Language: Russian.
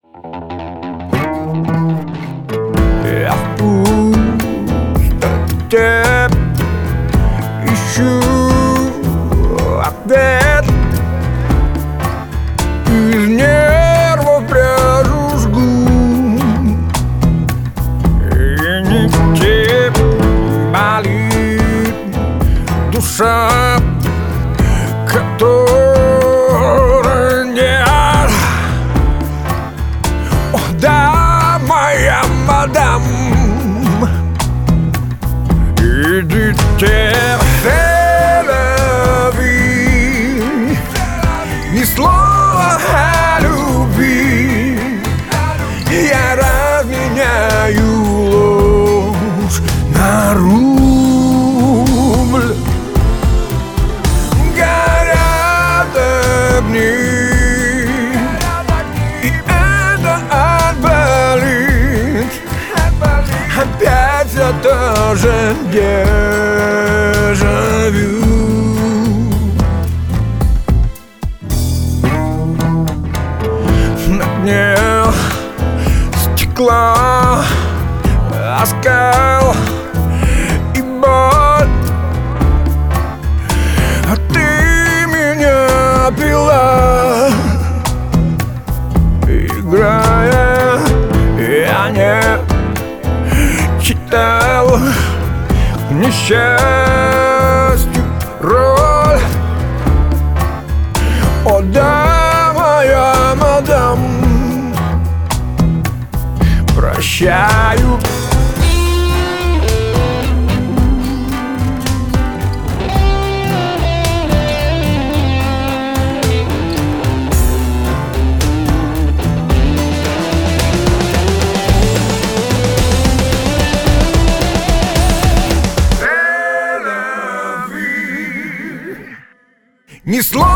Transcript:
Я в пустоте ищу ответ. Из нервов пряжу жгу, и нигде болит душа, которой нет. О, да, моя мадам, идите любви, ни слова о любви. Я разменяю ложь на рубль. Горят огни, и это отболит. Опять все то же дежавю. На дне стекла оскал и боль, а ты меня пила. Играя, я не читал к несчастью роль. О, да, моя мадам, прощаю. Ни слова